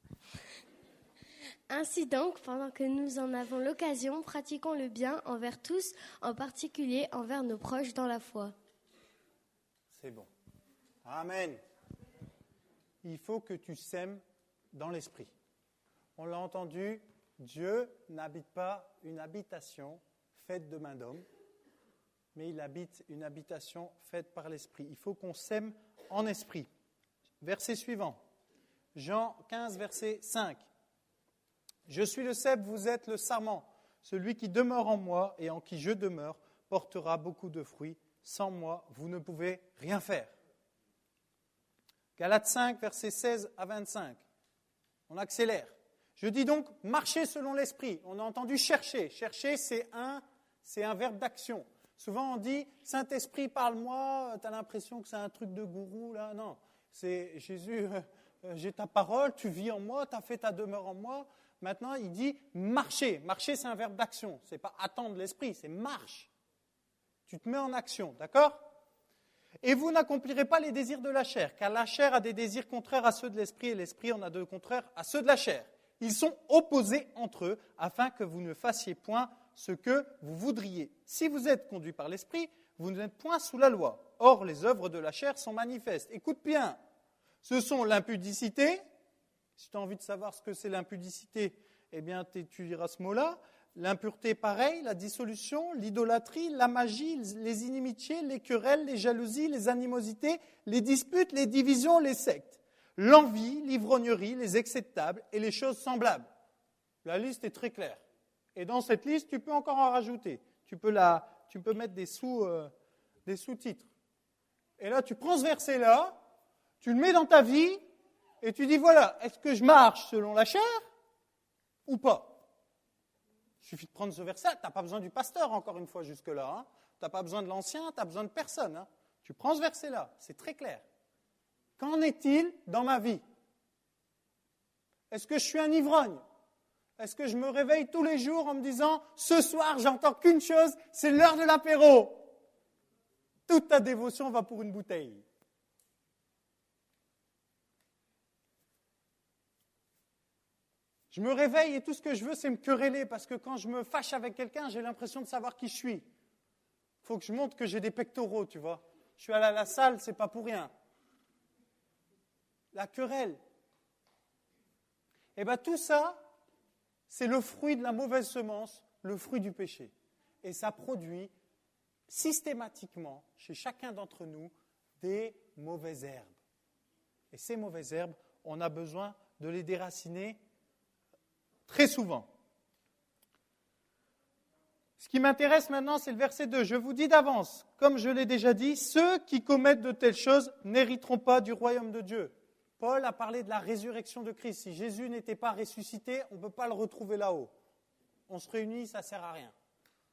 Ainsi donc, pendant que nous en avons l'occasion, pratiquons le bien envers tous, en particulier envers nos proches dans la foi. C'est bon. Amen. Il faut que tu sèmes dans l'esprit. On l'a entendu, Dieu n'habite pas une habitation faite de main d'homme, mais il habite une habitation faite par l'esprit. Il faut qu'on sème en esprit. Verset suivant. Jean 15, verset 5. Je suis le cep, vous êtes le sarment. Celui qui demeure en moi et en qui je demeure portera beaucoup de fruits. Sans moi, vous ne pouvez rien faire. Galates 5, versets 16 à 25. On accélère. Je dis donc, marchez selon l'esprit. On a entendu chercher. Chercher, c'est un verbe d'action. Souvent, on dit, Saint-Esprit, parle-moi. Tu as l'impression que c'est un truc de gourou, là. Non, c'est Jésus, j'ai ta parole, tu vis en moi, tu as fait ta demeure en moi. Maintenant, il dit marcher. Marcher, c'est un verbe d'action. Ce n'est pas attendre l'esprit, c'est marche. Tu te mets en action, d'accord ? Et vous n'accomplirez pas les désirs de la chair, car la chair a des désirs contraires à ceux de l'esprit, et l'esprit en a de contraires à ceux de la chair. Ils sont opposés entre eux, afin que vous ne fassiez point ce que vous voudriez. Si vous êtes conduit par l'esprit, vous n'êtes point sous la loi. Or, les œuvres de la chair sont manifestes. Écoute bien, ce sont l'impudicité. Si tu as envie de savoir ce que c'est l'impudicité, eh bien, tu liras ce mot-là. L'impureté, pareil, la dissolution, l'idolâtrie, la magie, les inimitiés, les querelles, les jalousies, les animosités, les disputes, les divisions, les sectes, l'envie, l'ivrognerie, les excès de table et les choses semblables. La liste est très claire. Et dans cette liste, tu peux encore en rajouter. Tu peux mettre des sous-titres. Et là, tu prends ce verset-là, tu le mets dans ta vie, et tu dis, voilà, est-ce que je marche selon la chair ou pas ? Il suffit de prendre ce verset, tu n'as pas besoin du pasteur encore une fois jusque-là. Hein. Tu n'as pas besoin de l'ancien, tu n'as besoin de personne. Hein. Tu prends ce verset-là, c'est très clair. Qu'en est-il dans ma vie ? Est-ce que je suis un ivrogne ? Est-ce que je me réveille tous les jours en me disant, ce soir, j'entends qu'une chose, c'est l'heure de l'apéro. Toute ta dévotion va pour une bouteille. Je me réveille et tout ce que je veux, c'est me quereller parce que quand je me fâche avec quelqu'un, j'ai l'impression de savoir qui je suis. Il faut que je montre que j'ai des pectoraux, tu vois. Je suis allé à la salle, c'est pas pour rien. La querelle. Et bien tout ça, c'est le fruit de la mauvaise semence, le fruit du péché. Et ça produit systématiquement, chez chacun d'entre nous, des mauvaises herbes. Et ces mauvaises herbes, on a besoin de les déraciner très souvent. Ce qui m'intéresse maintenant, c'est le verset 2. Je vous dis d'avance, comme je l'ai déjà dit, ceux qui commettent de telles choses n'hériteront pas du royaume de Dieu. Paul a parlé de la résurrection de Christ. Si Jésus n'était pas ressuscité, on ne peut pas le retrouver là-haut. On se réunit, ça ne sert à rien. D'accord ?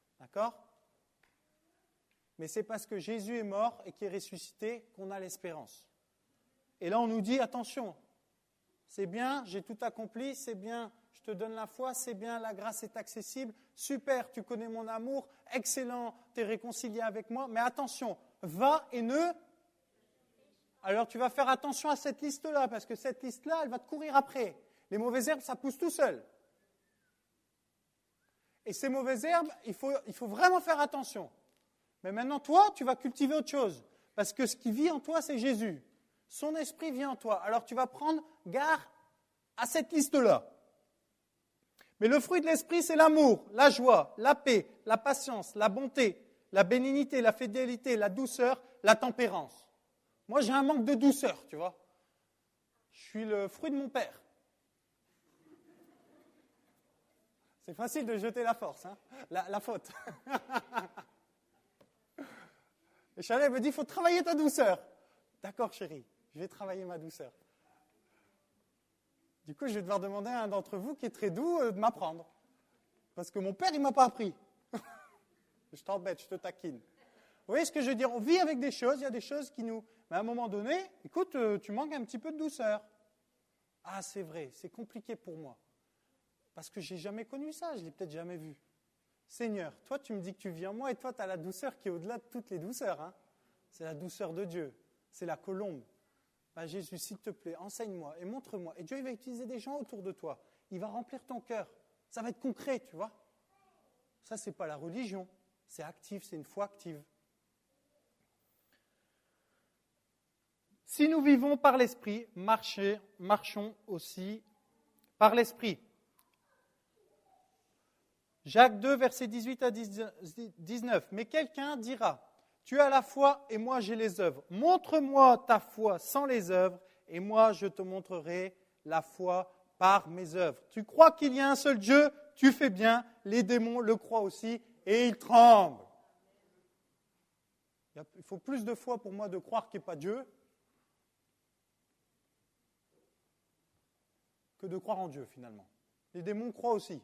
Mais c'est parce que Jésus est mort et qu'il est ressuscité qu'on a l'espérance. Et là, on nous dit, attention, c'est bien, j'ai tout accompli, c'est bien, je te donne la foi, c'est bien, la grâce est accessible, super, tu connais mon amour, excellent, tu es réconcilié avec moi, mais attention, va et ne... Alors tu vas faire attention à cette liste-là, parce que cette liste-là, elle va te courir après. Les mauvaises herbes, ça pousse tout seul. Et ces mauvaises herbes, il faut vraiment faire attention. Mais maintenant, toi, tu vas cultiver autre chose, parce que ce qui vit en toi, c'est Jésus. Son esprit vit en toi. Alors tu vas prendre garde à cette liste-là. Mais le fruit de l'esprit, c'est l'amour, la joie, la paix, la patience, la bonté, la bénignité, la fidélité, la douceur, la tempérance. Moi, j'ai un manque de douceur, tu vois. Je suis le fruit de mon père. C'est facile de jeter la force, hein, la faute. Et Chanel me dit, il faut travailler ta douceur. D'accord, chérie, je vais travailler ma douceur. Du coup, je vais devoir demander à un d'entre vous qui est très doux de m'apprendre. Parce que mon père, il ne m'a pas appris. Je t'embête, je te taquine. Vous voyez ce que je veux dire? On vit avec des choses, il y a des choses qui nous... Mais à un moment donné, écoute, tu manques un petit peu de douceur. Ah, c'est vrai, c'est compliqué pour moi. Parce que je n'ai jamais connu ça, je ne l'ai peut-être jamais vu. Seigneur, toi, tu me dis que tu vis en moi et toi, tu as la douceur qui est au-delà de toutes les douceurs. Hein. C'est la douceur de Dieu, c'est la colombe. Ben, Jésus, s'il te plaît, enseigne-moi et montre-moi. Et Dieu, il va utiliser des gens autour de toi. Il va remplir ton cœur. Ça va être concret, tu vois. Ça, ce n'est pas la religion. C'est actif, c'est une foi active. Si nous vivons par l'Esprit, marchons aussi par l'Esprit. Jacques 2, versets 18 à 19. Mais quelqu'un dira, tu as la foi et moi j'ai les œuvres. Montre-moi ta foi sans les œuvres et moi je te montrerai la foi par mes œuvres. Tu crois qu'il y a un seul Dieu, tu fais bien, les démons le croient aussi et ils tremblent. Il faut plus de foi pour moi de croire qu'il n'y a pas Dieu que de croire en Dieu finalement. Les démons croient aussi.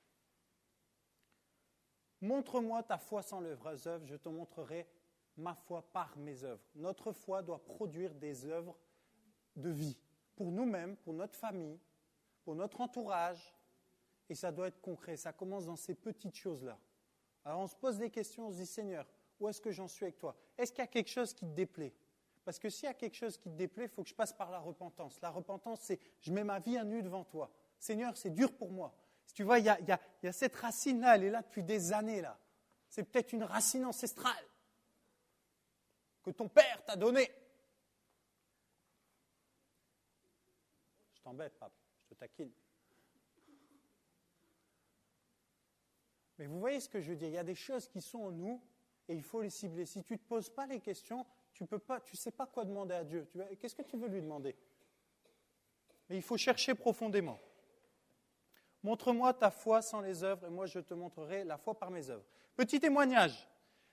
Montre-moi ta foi sans les vraies œuvres, je te montrerai ma foi par mes œuvres. Notre foi doit produire des œuvres de vie pour nous-mêmes, pour notre famille, pour notre entourage, et ça doit être concret. Ça commence dans ces petites choses-là. Alors on se pose des questions, on se dit Seigneur, où est-ce que j'en suis avec toi? Est-ce qu'il y a quelque chose qui te déplaît? Parce que s'il y a quelque chose qui te déplaît, il faut que je passe par la repentance. La repentance, c'est je mets ma vie à nu devant toi. Seigneur, c'est dur pour moi. Si tu vois, il y a cette racine-là, elle est là depuis des années. Là. C'est peut-être une racine ancestrale que ton père t'a donnée. Je t'embête, pape, je te taquine. Mais vous voyez ce que je veux dire? Il y a des choses qui sont en nous et il faut les cibler. Si tu ne te poses pas les questions, tu ne sais pas quoi demander à Dieu. Qu'est-ce que tu veux lui demander? Mais il faut chercher profondément. Montre-moi ta foi sans les œuvres et moi je te montrerai la foi par mes œuvres. Petit témoignage.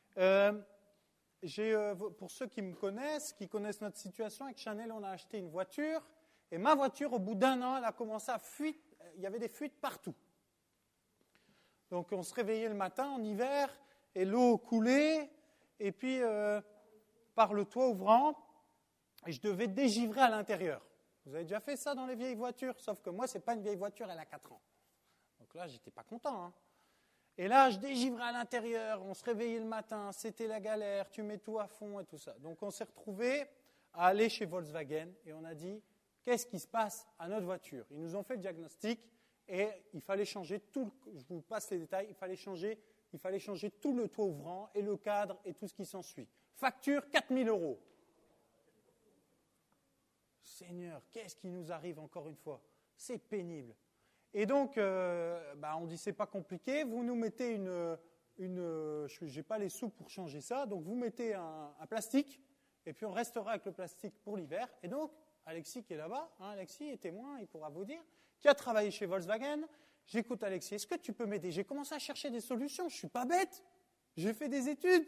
Pour ceux qui me connaissent, qui connaissent notre situation, avec Chanel, on a acheté une voiture et ma voiture, au bout d'un an, elle a commencé à fuir. Il y avait des fuites partout. Donc on se réveillait le matin en hiver et l'eau coulait et puis par le toit ouvrant et je devais dégivrer à l'intérieur. Vous avez déjà fait ça dans les vieilles voitures? Sauf que moi, ce n'est pas une vieille voiture, elle a 4 ans. Donc là, je n'étais pas content. Hein. Et là, je dégivrais à l'intérieur, on se réveillait le matin, c'était la galère, tu mets tout à fond et tout ça. Donc on s'est retrouvés à aller chez Volkswagen et on a dit, qu'est-ce qui se passe à notre voiture? Ils nous ont fait le diagnostic et il fallait changer tout, je vous passe les détails, il fallait changer tout le toit ouvrant et le cadre et tout ce qui s'ensuit. Facture 4 000 €. Seigneur, qu'est-ce qui nous arrive encore une fois? C'est pénible. Et donc, on dit, c'est pas compliqué, vous nous mettez je n'ai pas les sous pour changer ça, donc vous mettez un plastique, et puis on restera avec le plastique pour l'hiver. Et donc, Alexis qui est là-bas, hein, Alexis est témoin, il pourra vous dire, qui a travaillé chez Volkswagen, j'écoute Alexis, est-ce que tu peux m'aider? J'ai commencé à chercher des solutions, je ne suis pas bête, j'ai fait des études.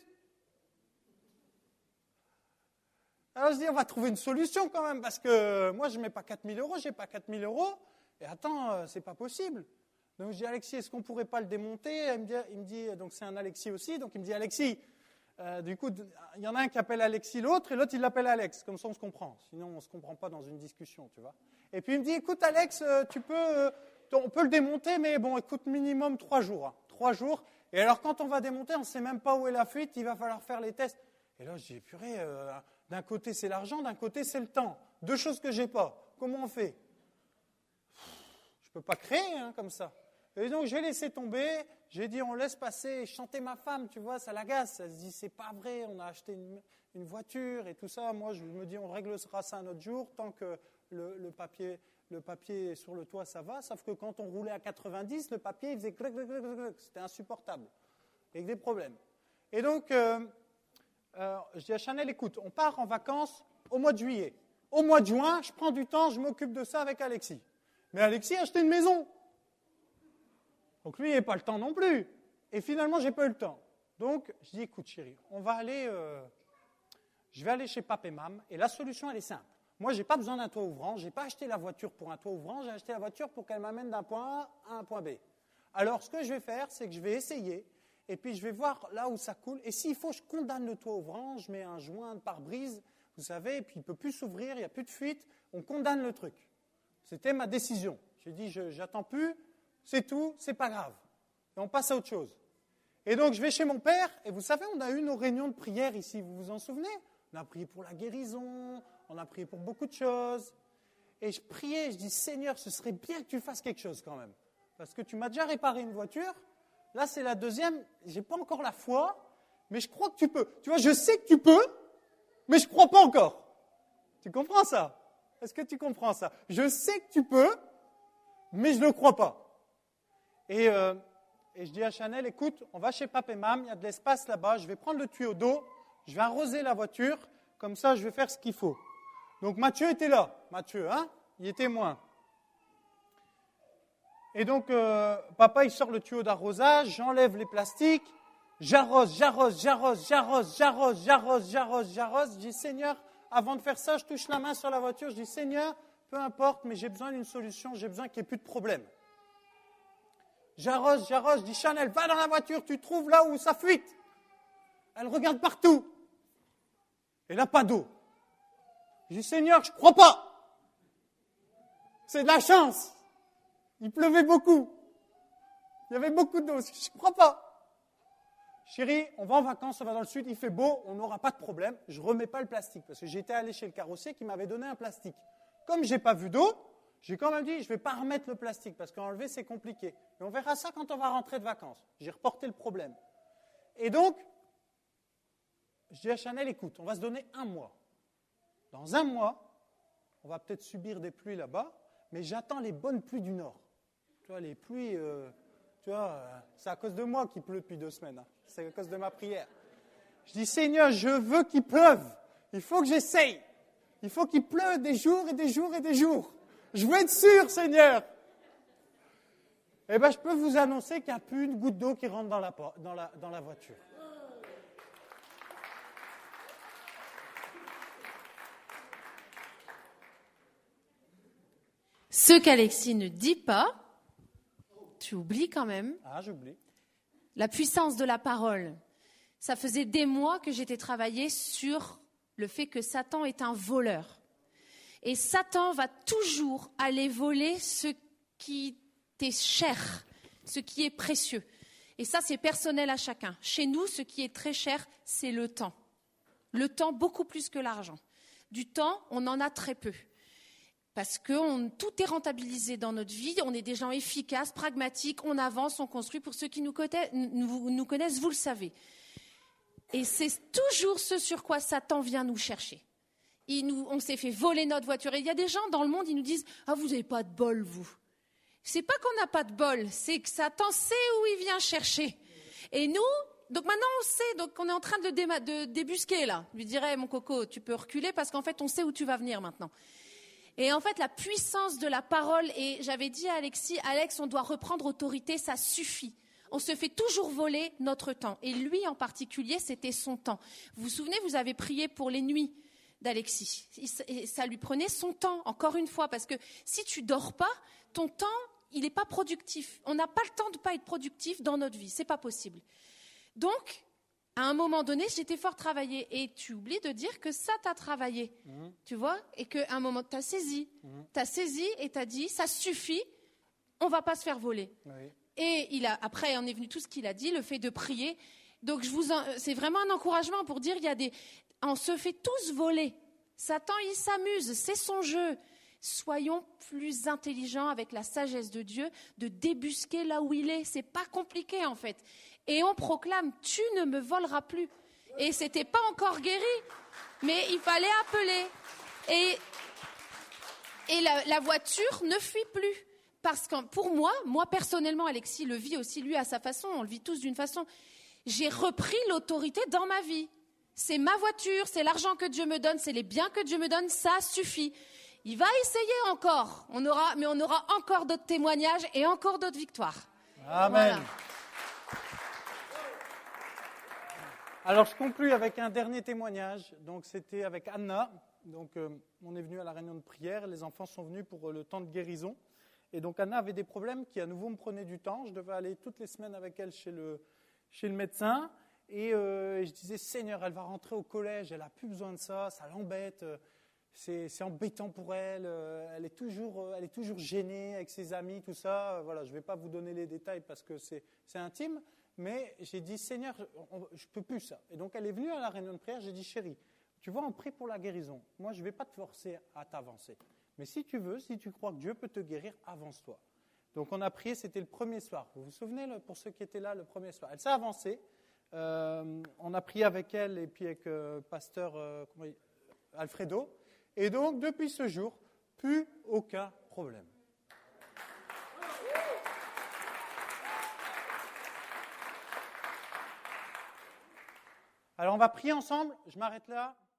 Alors je dis, on va trouver une solution quand même, parce que moi je ne mets pas 4 000 €, je n'ai pas 4 000 €, et attends, c'est pas possible. Donc je dis, Alexis, est-ce qu'on ne pourrait pas le démonter? Il me dit, donc c'est un Alexis aussi, donc il me dit, Alexis, du coup, il y en a un qui appelle Alexis l'autre, et l'autre il l'appelle Alex, comme ça on se comprend, sinon on ne se comprend pas dans une discussion, tu vois. Et puis il me dit, écoute Alex, on peut le démonter, mais bon, écoute, minimum 3 jours. Hein, 3 jours, et alors quand on va démonter, on ne sait même pas où est la fuite, il va falloir faire les tests. Et là je dis, purée, d'un côté c'est l'argent, d'un côté c'est le temps. 2 choses que je n'ai pas, comment on fait? Je ne peux pas créer comme ça. Et donc j'ai laissé tomber, j'ai dit on laisse passer, chanter ma femme, tu vois, ça l'agace. Elle se dit c'est pas vrai, on a acheté une voiture et tout ça. Moi je me dis on réglera ça un autre jour, tant que le papier sur le toit ça va. Sauf que quand on roulait à 90, le papier il faisait clac, clac, clac, clac. C'était insupportable, avec des problèmes. Et donc je dis à Chanel, écoute, on part en vacances au mois de juillet. au mois de juin, je prends du temps, je m'occupe de ça avec Alexis. Mais Alexis a acheté une maison. Donc lui, il n'a pas le temps non plus. Et finalement, je n'ai pas eu le temps. Donc, je dis, écoute chérie, je vais aller chez Pap et Mam, et la solution, elle est simple. Moi, je n'ai pas besoin d'un toit ouvrant, je n'ai pas acheté la voiture pour un toit ouvrant, j'ai acheté la voiture pour qu'elle m'amène d'un point A à un point B. Alors, ce que je vais faire, c'est que je vais essayer, et puis je vais voir là où ça coule, et s'il faut, je condamne le toit ouvrant, je mets un joint de pare-brise, vous savez, et puis il ne peut plus s'ouvrir, il n'y a plus de fuite, on condamne le truc. C'était ma décision. J'ai dit, j'attends plus, c'est tout, c'est pas grave. Et on passe à autre chose. Et donc, je vais chez mon père, et vous savez, on a eu nos réunions de prière ici, vous vous en souvenez ? On a prié pour la guérison, on a prié pour beaucoup de choses. Et je priais, je dis, Seigneur, ce serait bien que tu fasses quelque chose quand même. Parce que tu m'as déjà réparé une voiture, là c'est la deuxième, je n'ai pas encore la foi, mais je crois que tu peux. Tu vois, je sais que tu peux, mais je ne crois pas encore. Tu comprends ça ? Est-ce que tu comprends ça ? Je sais que tu peux, mais je ne le crois pas. Et je dis à Chanel, écoute, on va chez Pap et Mam, il y a de l'espace là-bas, je vais prendre le tuyau d'eau, je vais arroser la voiture, comme ça je vais faire ce qu'il faut. Donc Mathieu était là, il est témoin. Et donc papa il sort le tuyau d'arrosage, j'enlève les plastiques, j'arrose. Je dis Seigneur, avant de faire ça, je touche la main sur la voiture, je dis Seigneur, peu importe, mais j'ai besoin d'une solution, j'ai besoin qu'il n'y ait plus de problème. J'arrose, je dis Chanel, va dans la voiture, tu trouves là où ça fuite. Elle regarde partout. Et là, pas d'eau. Je dis Seigneur, je ne crois pas. C'est de la chance. Il pleuvait beaucoup. Il y avait beaucoup d'eau. Je ne crois pas. Chérie, on va en vacances, on va dans le sud, il fait beau, on n'aura pas de problème. Je ne remets pas le plastique parce que j'étais allé chez le carrossier qui m'avait donné un plastique. Comme je n'ai pas vu d'eau, j'ai quand même dit, je ne vais pas remettre le plastique parce qu'enlever, c'est compliqué. Et on verra ça quand on va rentrer de vacances. J'ai reporté le problème. Et donc, je dis à Chanel, écoute, on va se donner un mois. Dans un mois, on va peut-être subir des pluies là-bas, mais j'attends les bonnes pluies du nord. Tu vois, les pluies, c'est à cause de moi qu'il pleut depuis 2 semaines. Hein. C'est à cause de ma prière. Je dis, Seigneur, je veux qu'il pleuve. Il faut que j'essaye. Il faut qu'il pleuve des jours et des jours et des jours. Je veux être sûr, Seigneur. Eh bien, je peux vous annoncer qu'il n'y a plus une goutte d'eau qui rentre dans la voiture. Ce qu'Alexis ne dit pas, tu oublies quand même. Ah, j'oublie. La puissance de la parole. Ça faisait des mois que j'étais travaillé sur le fait que Satan est un voleur. Et Satan va toujours aller voler ce qui t'est cher, ce qui est précieux. Et ça, c'est personnel à chacun. Chez nous, ce qui est très cher, c'est le temps. Le temps, beaucoup plus que l'argent. Du temps, on en a très peu. Parce que tout est rentabilisé dans notre vie. On est des gens efficaces, pragmatiques, on avance, on construit. Pour ceux qui nous connaissent, vous le savez. Et c'est toujours ce sur quoi Satan vient nous chercher. On s'est fait voler notre voiture. Et il y a des gens dans le monde, ils nous disent « Ah, vous n'avez pas de bol, vous ». C'est pas qu'on n'a pas de bol, c'est que Satan sait où il vient chercher. Et nous, donc maintenant on sait, donc on est en train de débusquer là. Je lui dirais, mon coco, tu peux reculer parce qu'en fait on sait où tu vas venir maintenant. Et en fait la puissance de la parole, et j'avais dit à Alexis, Alex, on doit reprendre autorité, ça suffit. On se fait toujours voler notre temps. Et lui en particulier, c'était son temps. Vous vous souvenez, vous avez prié pour les nuits d'Alexis. Et ça lui prenait son temps, encore une fois, parce que si tu dors pas, ton temps, il n'est pas productif. On n'a pas le temps de ne pas être productif dans notre vie, c'est pas possible. Donc, à un moment donné, j'étais fort travaillée. Et tu oublies de dire que ça t'a travaillé, tu vois, et qu'à un moment, tu as saisi et tu as dit, ça suffit, on ne va pas se faire voler. Oui. Et après, on est venu tout ce qu'il a dit, le fait de prier. Donc, c'est vraiment un encouragement pour dire, on se fait tous voler. Satan, il s'amuse, c'est son jeu. Soyons plus intelligents avec la sagesse de Dieu, de débusquer là où il est. C'est pas compliqué en fait. Et on proclame, tu ne me voleras plus. Et c'était pas encore guéri, mais il fallait appeler. Et la voiture ne fuit plus. Parce que pour moi personnellement, Alexis le vit aussi lui à sa façon, on le vit tous d'une façon. J'ai repris l'autorité dans ma vie. c'est ma voiture, c'est l'argent que Dieu me donne, c'est les biens que Dieu me donne, ça suffit. Il va essayer encore, mais on aura encore d'autres témoignages et encore d'autres victoires. Amen. Voilà. Alors, je conclus avec un dernier témoignage. Donc, c'était avec Anna. Donc, on est venu à la réunion de prière. Les enfants sont venus pour le temps de guérison. Et donc, Anna avait des problèmes qui, à nouveau, me prenaient du temps. Je devais aller toutes les semaines avec elle chez le médecin. Et je disais, Seigneur, elle va rentrer au collège. Elle n'a plus besoin de ça. Ça l'embête. C'est embêtant pour elle. Elle est toujours gênée avec ses amis, tout ça. Voilà, je ne vais pas vous donner les détails parce que c'est intime. Mais j'ai dit, Seigneur, je ne peux plus ça. Et donc, elle est venue à la réunion de prière. J'ai dit, chérie, tu vois, on prie pour la guérison. Moi, je ne vais pas te forcer à t'avancer. Mais si tu veux, si tu crois que Dieu peut te guérir, avance-toi. Donc, on a prié, c'était le premier soir. Vous vous souvenez, pour ceux qui étaient là, le premier soir. Elle s'est avancée. On a prié avec elle et puis avec pasteur Alfredo. Et donc, depuis ce jour, plus aucun problème. Alors, on va prier ensemble. Je m'arrête là.